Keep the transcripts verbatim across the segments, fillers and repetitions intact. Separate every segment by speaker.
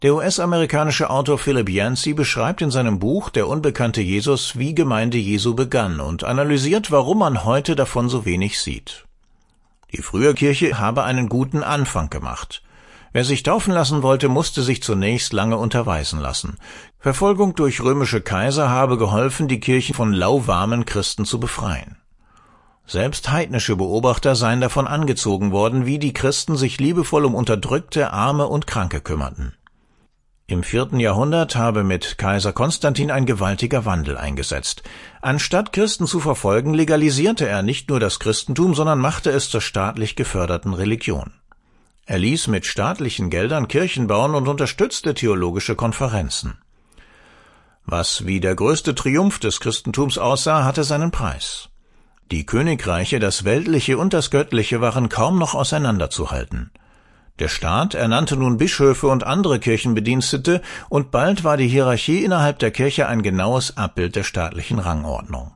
Speaker 1: Der U S-amerikanische Autor Philip Yancey beschreibt in seinem Buch »Der unbekannte Jesus«, wie Gemeinde Jesu begann und analysiert, warum man heute davon so wenig sieht. Die frühe Kirche habe einen guten Anfang gemacht. Wer sich taufen lassen wollte, musste sich zunächst lange unterweisen lassen. Verfolgung durch römische Kaiser habe geholfen, die Kirche von lauwarmen Christen zu befreien. Selbst heidnische Beobachter seien davon angezogen worden, wie die Christen sich liebevoll um Unterdrückte, Arme und Kranke kümmerten. Im vierten Jahrhundert habe mit Kaiser Konstantin ein gewaltiger Wandel eingesetzt. Anstatt Christen zu verfolgen, legalisierte er nicht nur das Christentum, sondern machte es zur staatlich geförderten Religion. Er ließ mit staatlichen Geldern Kirchen bauen und unterstützte theologische Konferenzen. Was wie der größte Triumph des Christentums aussah, hatte seinen Preis. Die Königreiche, das Weltliche und das Göttliche, waren kaum noch auseinanderzuhalten. Der Staat ernannte nun Bischöfe und andere Kirchenbedienstete, und bald war die Hierarchie innerhalb der Kirche ein genaues Abbild der staatlichen Rangordnung.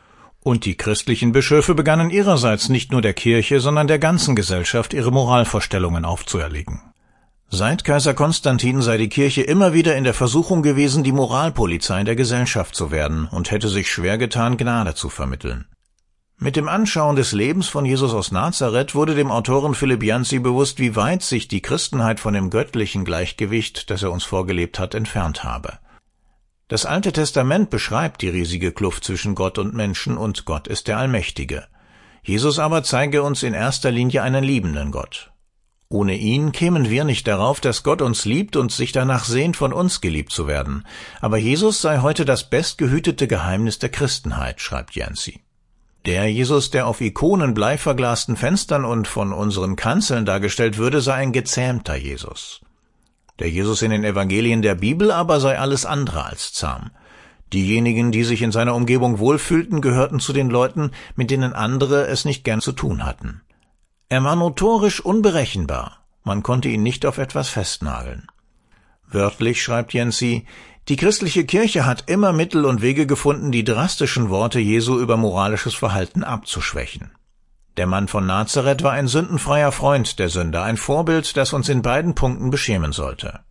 Speaker 1: Und die christlichen Bischöfe begannen ihrerseits nicht nur der Kirche, sondern der ganzen Gesellschaft ihre Moralvorstellungen aufzuerlegen. Seit Kaiser Konstantin sei die Kirche immer wieder in der Versuchung gewesen, die Moralpolizei der Gesellschaft zu werden, und hätte sich schwer getan, Gnade zu vermitteln. Mit dem Anschauen des Lebens von Jesus aus Nazareth wurde dem Autoren Philip Yancey bewusst, wie weit sich die Christenheit von dem göttlichen Gleichgewicht, das er uns vorgelebt hat, entfernt habe. Das Alte Testament beschreibt die riesige Kluft zwischen Gott und Menschen, und Gott ist der Allmächtige. Jesus aber zeige uns in erster Linie einen liebenden Gott. Ohne ihn kämen wir nicht darauf, dass Gott uns liebt und sich danach sehnt, von uns geliebt zu werden. Aber Jesus sei heute das bestgehütete Geheimnis der Christenheit, schreibt Yancey. Der Jesus, der auf Ikonen, bleiverglasten Fenstern und von unseren Kanzeln dargestellt würde, sei ein gezähmter Jesus. Der Jesus in den Evangelien der Bibel aber sei alles andere als zahm. Diejenigen, die sich in seiner Umgebung wohlfühlten, gehörten zu den Leuten, mit denen andere es nicht gern zu tun hatten. Er war notorisch unberechenbar. Man konnte ihn nicht auf etwas festnageln. Wörtlich schreibt Yancey: Die christliche Kirche hat immer Mittel und Wege gefunden, die drastischen Worte Jesu über moralisches Verhalten abzuschwächen. Der Mann von Nazareth war ein sündenfreier Freund der Sünder, ein Vorbild, das uns in beiden Punkten beschämen sollte.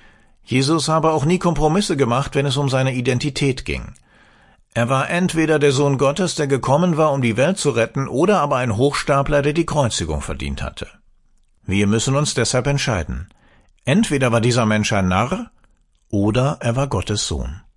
Speaker 1: Jesus habe auch nie Kompromisse gemacht, wenn es um seine Identität ging. Er war entweder der Sohn Gottes, der gekommen war, um die Welt zu retten, oder aber ein Hochstapler, der die Kreuzigung verdient hatte. Wir müssen uns deshalb entscheiden. Entweder war dieser Mensch ein Narr, oder er war Gottes Sohn.